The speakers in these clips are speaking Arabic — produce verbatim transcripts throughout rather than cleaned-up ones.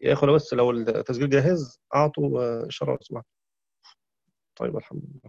يا اخوة بس لو التسجيل جاهز اعطوا آه، اشاره لو سمحت. طيب الحمد لله.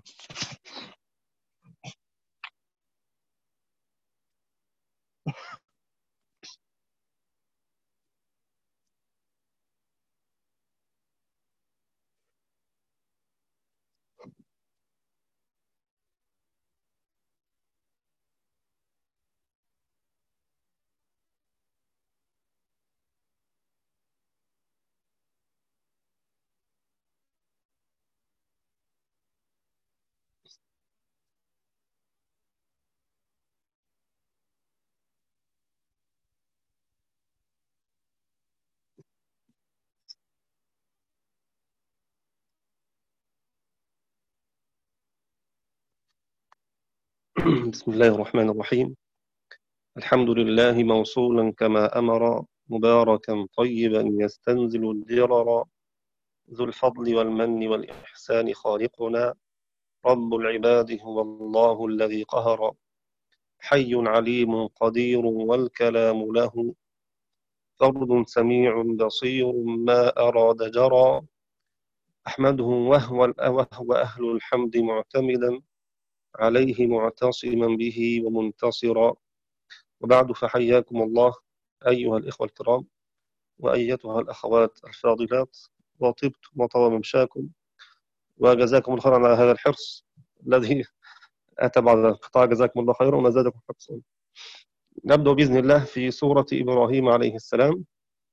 بسم الله الرحمن الرحيم. الحمد لله موصولا كما أمر، مباركا طيبا يستنزل الدرر، ذو الفضل والمن والإحسان خالقنا، رب العباد هو الله الذي قهر، حي عليم قدير والكلام له، فرد سميع بصير ما أراد جرى، أحمده وهو وهو أهل الحمد معتمدا، عليه معتصما به ومنتصرا. وبعد، فحياكم الله أيها الإخوة الكرام وأيتها الأخوات الفاضلات، وطبتم وطاب ممشاكم، وجزاكم الله خيرا على هذا الحرص الذي أتى بعد القطاع. جزاكم الله خيرا وما زادكم حرصا. نبدأ بإذن الله في سورة إبراهيم عليه السلام.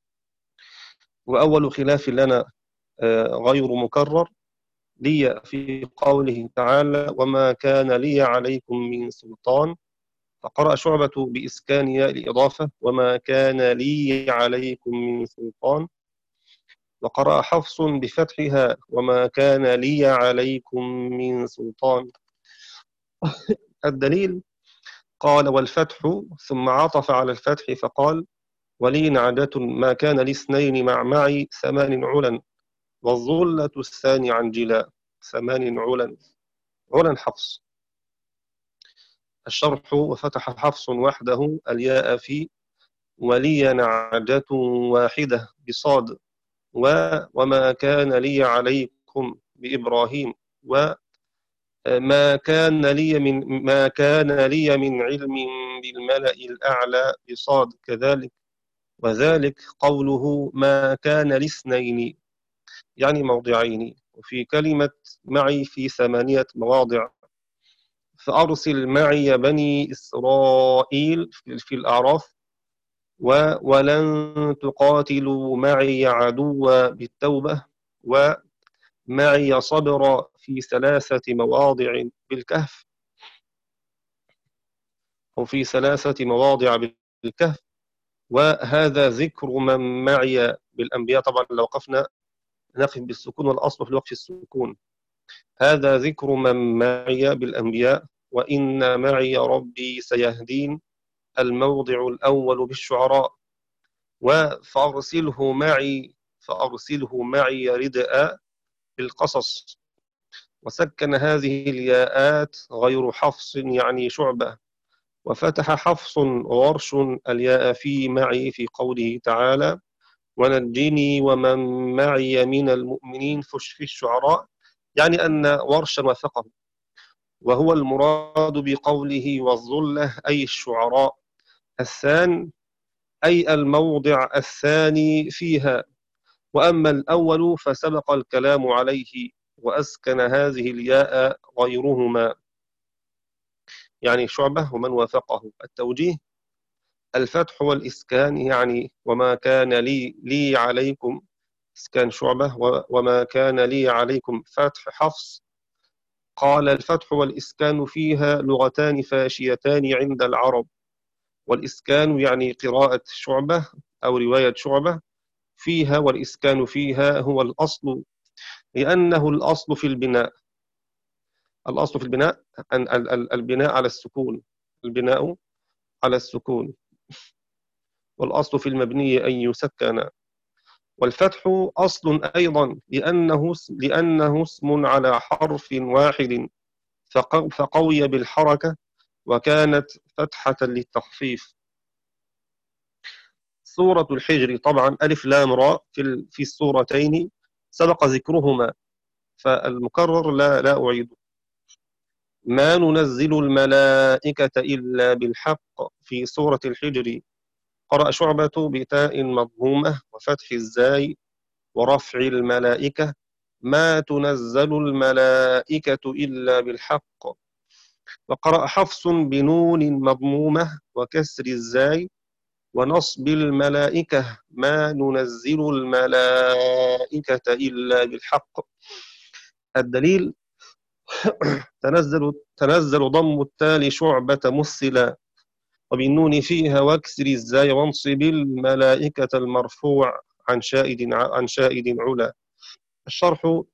وأول خلاف لنا غير مكرر لي في قوله تعالى: وما كان لي عليكم من سلطان. فقرأ شعبة بإسكان ياء الإضافة: وما كان لي عليكم من سلطان. وقرأ حفص بفتحها: وما كان لي عليكم من سلطان. الدليل: قال والفتح، ثم عطف على الفتح فقال: ولي نعجة ما كان لاثنين مع معي ثمان علا، والظلة الثاني عن جلا. ثمان علا، علا حفص. الشرح: وفتح حفص وحده الياء في ولي نعجة واحدة بصاد، و وما كان لي عليكم بإبراهيم، وما كان لي من ما كان لي من علم بالملأ الأعلى بصاد كذلك. وذلك قوله ما كان لاثنين، يعني موضعين، وفي كلمة معي في ثمانية مواضع. فأرسل معي بني إسرائيل في الأعراف، ولن تقاتلوا معي عدوا بالتوبة، ومعي صبر في ثلاثة مواضع بالكهف، وفي ثلاثة مواضع بالكهف. وهذا ذكر من معي بالأنبياء. طبعا لو وقفنا نقف بالسكون، والأصل في الوقف السكون. هذا ذكر من معي بالأنبياء، وإن معي ربي سيهدين. الموضع الأول بالشعراء: فأرسله معي فأرسله معي ردء بالقصص. وسكن هذه الياءات غير حفص يعني شعبة. وفتح حفص وورش الياء في معي في قوله تعالى: ونجني ومن معي من المؤمنين في الشعراء، يعني أن ورشا وثقه، وهو المراد بقوله والظلة أي الشعراء. الثان أي الموضع الثاني فيها. وأما الأول فسبق الكلام عليه، وأسكن هذه الياء غيرهما، يعني شعبة ومن وافقه. التوجيه: الفتح والإسكان، يعني وما كان لي لي عليكم إسكان شعبة، وما كان لي عليكم فتح حفص. قال: الفتح والإسكان فيها لغتان فاشيتان عند العرب. والإسكان يعني قراءة شعبة أو رواية شعبة فيها، والإسكان فيها هو الأصل، لأنه الأصل في البناء. الأصل في البناء أن البناء على السكون، البناء على السكون، والأصل في المبني أن يسكن. والفتح أصل أيضا لأنه لأنه اسم على حرف واحد، فقوي بالحركة، وكانت فتحة للتخفيف. سورة الحجر طبعا ألف لام راء في في السورتين سبق ذكرهما، فالمكرر لا لا أعيده. ما ننزل الملائكة إلا بالحق في سورة الحجر، قرأ شعبة بتاء مضمومة وفتح الزاي ورفع الملائكة. ما تنزل الملائكة إلا بالحق. وقرأ حفص بنون مضمومة وكسر الزاي ونصب الملائكة. ما ننزل الملائكة إلا بالحق. الدليل تنزل تنزل ضم التالي شعبة مثلا وبالنون فيها واكسر الزاي وانصب الملائكة المرفوع عن شائد عن شائد علا. الشرح.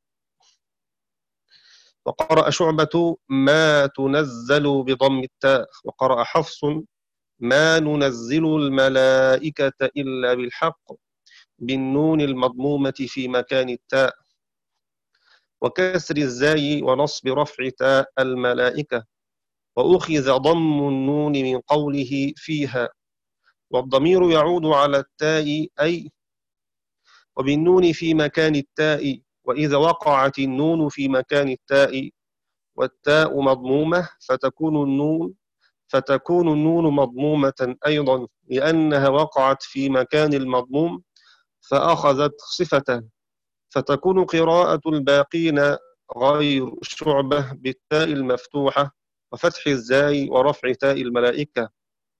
وقرأ شعبة ما تنزل بضم التاء، وقرأ حفص ما ننزل الملائكة إلا بالحق بالنون المضمومة في مكان التاء وكسر الزاي ونصب رفع تاء الملائكة. وأخذ ضم النون من قوله فيها، والضمير يعود على التاء أي وبالنون في مكان التاء، وإذا وقعت النون في مكان التاء والتاء مضمومة فتكون النون فتكون النون مضمومة أيضا لأنها وقعت في مكان المضموم فأخذت صفته، فتكون قراءة الباقين غير شعبة بالتاء المفتوحة وفتح الزاي ورفع تاء الملائكة.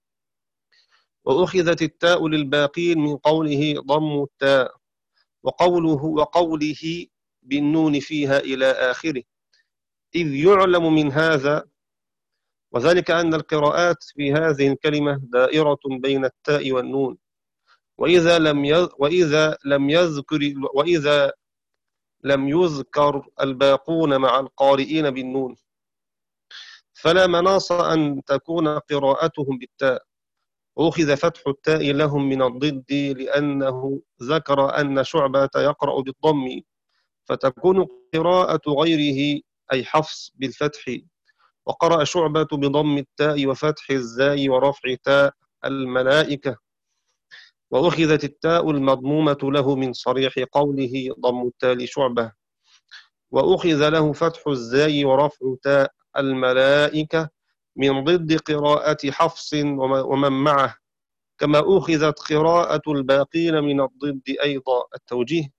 وأخذت التاء للباقين من قوله ضم التاء وقوله وقوله بالنون فيها إلى آخره، إذ يعلم من هذا وذلك أن القراءات في هذه الكلمة دائرة بين التاء والنون، وإذا لم وإذا لم يذكر وإذا لم يذكر الباقون مع القارئين بالنون فلا مناص أن تكون قراءتهم بالتاء. أخذ فتح التاء لهم من الضد لأنه ذكر أن شعبة يقرأ بالضم فتكون قراءة غيره أي حفص بالفتح، وقرأ شعبة بضم التاء وفتح الزاي ورفع تاء الملائكة. وأخذت التاء المضمومة له من صريح قوله ضم التاء لشعبة، وأخذ له فتح الزاي ورفع تاء الملائكة من ضد قراءة حفص ومن معه، كما أخذت قراءة الباقين من الضد أيضا. التوجيه.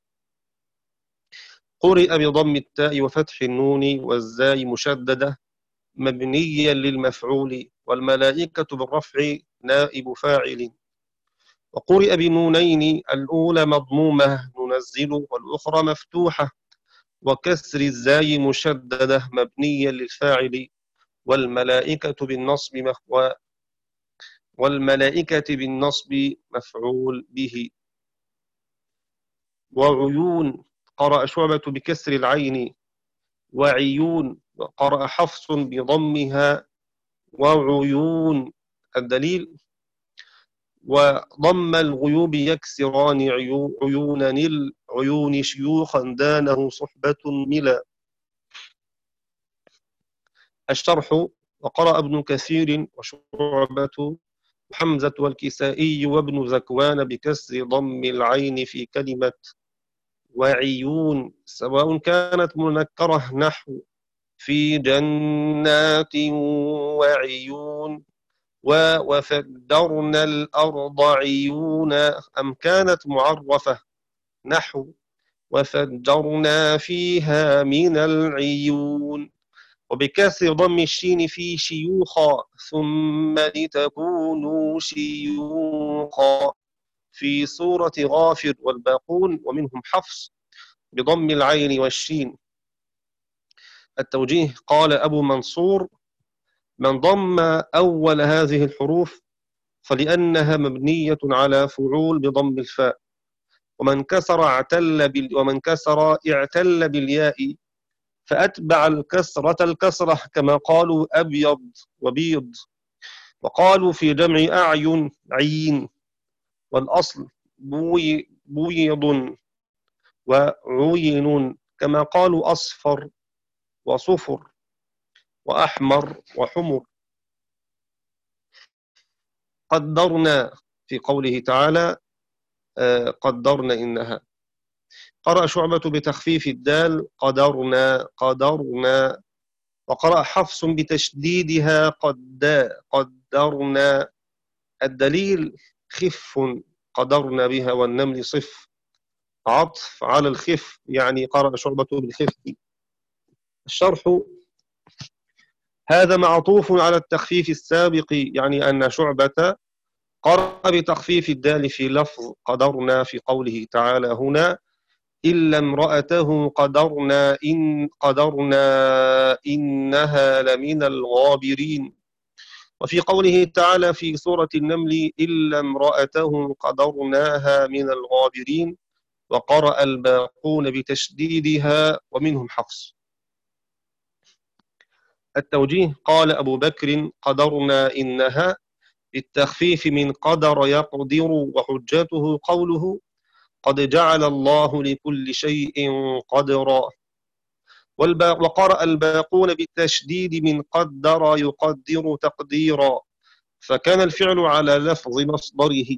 قرئ بضم التاء وفتح النون والزاي مشددة مبنيا للمفعول، والملائكة بالرفع نائب فاعل. وقرئ بنونين الأولى مضمومة ننزل والأخرى مفتوحة وكسر الزاي مشددة مبنيا للفاعل، والملائكة بالنصب مفعول والملائكة بالنصب مفعول به. وعيون قرأ شعبة بكسر العين وعيون، وقرأ حفص بضمها وعيون. الدليل وضم الغيوب يكسران عيونا العيون شيوخا دانه صحبة ملا. الشرح. وقرأ ابن كثير وشعبة وحمزة والكسائي وابن ذكوان بكسر ضم العين في كلمة وعيون سواء كانت منكرة نحو في جنات وعيون وفجرنا الأرض عيونا أم كانت معرفة نحو وفجرنا فيها من العيون، وبكسر ضم الشين في شيوخا ثم لتكونوا شيوخا في سورة غافر والباقون ومنهم حفص بضم العين والشين. التوجيه. قال أبو منصور من ضم أول هذه الحروف فلأنها مبنية على فعول بضم الفاء، ومن كسر اعتل بال ومن كسر اعتل بالياء فأتبع الكسرة الكسرة كما قالوا أبيض وبيض، وقالوا في جمع أعين عين، والأصل بوي بويض وعين كما قالوا أصفر وصفر وأحمر وحمر. قدرنا في قوله تعالى قدرنا إنها. قرأ شعبة بتخفيف الدال قدرنا قدرنا. وقرأ حفص بتشديدها قد قدرنا. الدليل خف قدرنا بها والنمل صف، عطف على الخف، يعني قرأ شعبة بالخف. الشرح: هذا معطوف على التخفيف السابق، يعني أن شعبة قرأ بتخفيف الدال في لفظ قدرنا في قوله تعالى هنا إلا امرأته قدرنا إن قدرنا إنها لمن الغابرين. وفي قوله تعالى في سورة النمل إلا امرأته قدرناها من الغابرين. وقرأ الباقون بتشديدها ومنهم حفص. التوجيه: قال أبو بكر قدرنا إنها بالتخفيف من قدر يقدر، وحجته قوله قد جعل الله لكل شيء قدرا. وقرأ الباقون بالتشديد من قدر يقدر تقديرا، فكان الفعل على لفظ مصدره.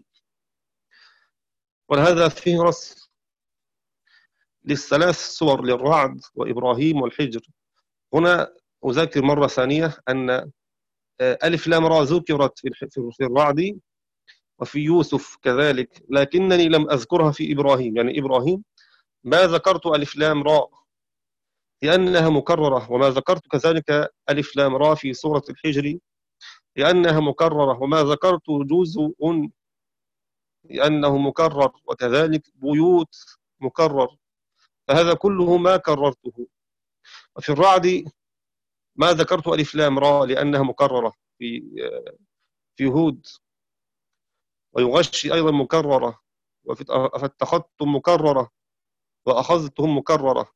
ولهذا فهرس للثلاث سور للرعد وإبراهيم والحجر. هنا أذكر مرة ثانية أن ألف لام را ذكرت في الرعد وفي يوسف كذلك، لكنني لم أذكرها في إبراهيم. يعني إبراهيم ما ذكرت ألف لام را لأنها مكررة، وما ذكرت كذلك ألف لام را في سورة الحجر لأنها مكررة، وما ذكرت جزء لأنه مكرر، وكذلك بيوت مكرر، فهذا كله ما كررته. وفي الرعد ما ذكرت ألف لام را لأنها مكررة في في هود، ويغشي أيضا مكررة، فاتخذتم مكررة وأخذتهم مكررة.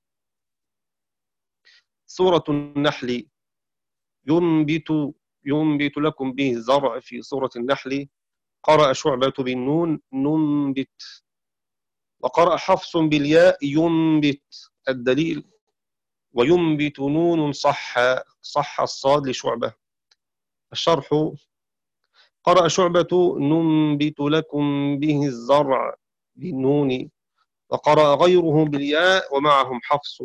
سورة النحل ينبت ينبت لكم به الزرع في سورة النحل. قرأ شعبة بالنون ننبت. وقرأ حفص بالياء ينبت. الدليل وينبت نون صح صح الصاد لشعبة. الشرح: قرأ شعبة ننبت لكم به الزرع بالنون. وقرأ غيره بالياء ومعهم حفص.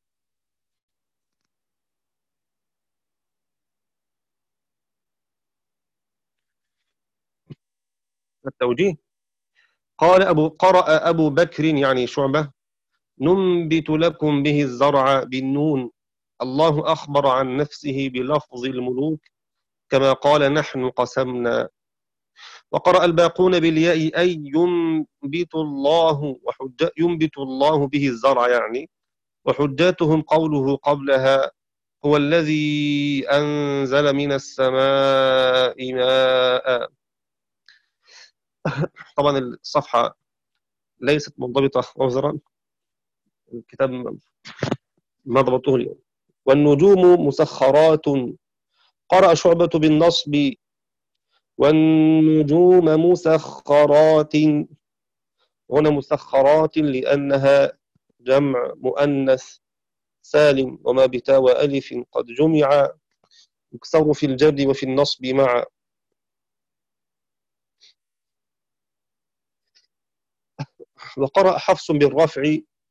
التوجيه: قال أبو قرأ أبو بكر يعني شعبة ننبت لكم به الزرع بالنون. الله أخبر عن نفسه بلفظ الملوك كما قال نحن قسمنا. وقرأ الباقون بالياء أي ينبت الله وحج ينبت الله به الزرع، يعني وحجاتهم قوله قبلها هو الذي أنزل من السماء ماء. طبعا الصفحة ليست منضبطة عذرا، الكتاب ما ضبطه اليوم. والنجوم مسخرات. قرأ شعبة بالنصب والنجوم مسخرات. هنا مسخرات لأنها جمع مؤنث سالم، وما بتاء وألف قد جمع يكسر في الجر وفي النصب معا. وقرأ حفص بالرفع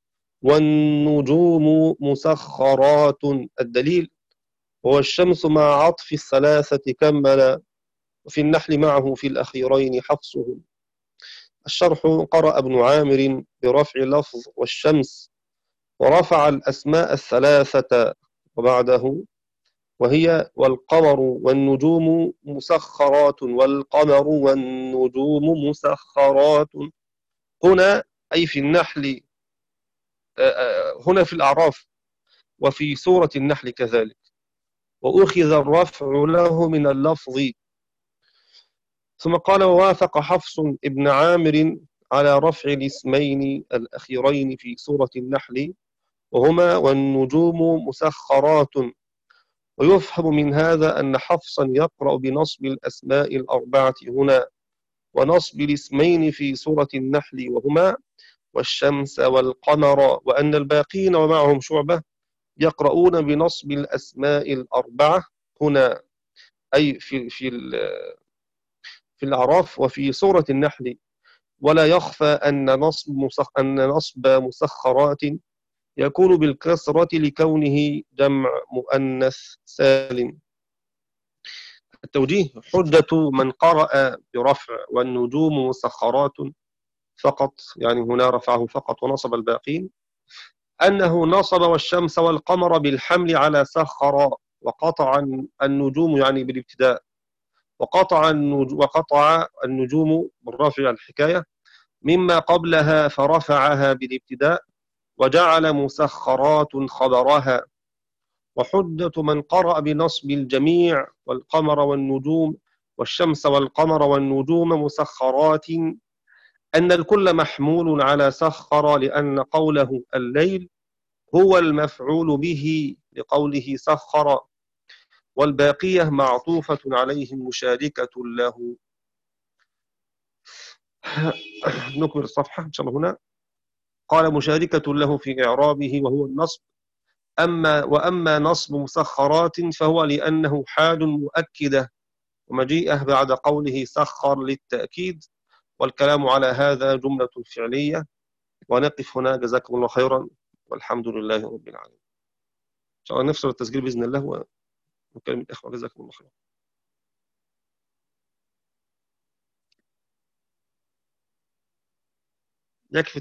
والنجوم مسخرات. الدليل هو الشمس مع عطف الثلاثة كمل، وفي النحل معه في الأخيرين حفصه. الشرح: قرأ ابن عامر برفع لفظ والشمس ورفع الأسماء الثلاثة وبعده، وهي والقمر والنجوم مسخرات والقمر والنجوم مسخرات. هنا أي في النحل، هنا في الأعراف وفي سورة النحل كذلك. وأخذ الرفع له من اللفظ. ثم قال ووافق حفص ابن عامر على رفع الاسمين الأخيرين في سورة النحل وهما والنجوم مسخرات. ويفهم من هذا أن حفصا يقرأ بنصب الأسماء الأربعة هنا ونصب الاسمين في سورة النحل وهما والشمس والقمر، وأن الباقين ومعهم شعبة يقرؤون بنصب الأسماء الأربعة هنا أي في في في الأعراف وفي سورة النحل ولا يخفى أن نصب مسخ... أن نصب مسخرات يكون بالكسرة لكونه جمع مؤنث سالم. التوجيه: حجة من قرأ برفع والنجوم مسخرات فقط، يعني هنا رفعه فقط ونصب الباقين، أنه نصب والشمس والقمر بالحمل على سخر، وقطع النجوم يعني بالابتداء، وقطع النجوم, وقطع النجوم بالرفع الحكاية مما قبلها فرفعها بالابتداء، وجعل مسخرات خبرها. وحجة من قرأ بنصب الجميع والقمر والنجوم والشمس والقمر والنجوم مسخرات أن الكل محمول على سخر، لأن قوله الليل هو المفعول به لقوله سخر، والباقية معطوفة عليه مشاركة له. نكمل الصفحة إن شاء الله. هنا قال مشاركة له في إعرابه وهو النصب. أما وأما نصب مسخرات فهو لأنه حال مؤكدة، ومجيئه بعد قوله سخر للتأكيد، والكلام على هذا جملة فعلية. ونقف هنا، جزاكم الله خيرا، والحمد لله رب العالمين. إن شاء الله نفصل التسجيل بإذن الله ونكلم الإخوة. جزاكم الله خيرا. يكفي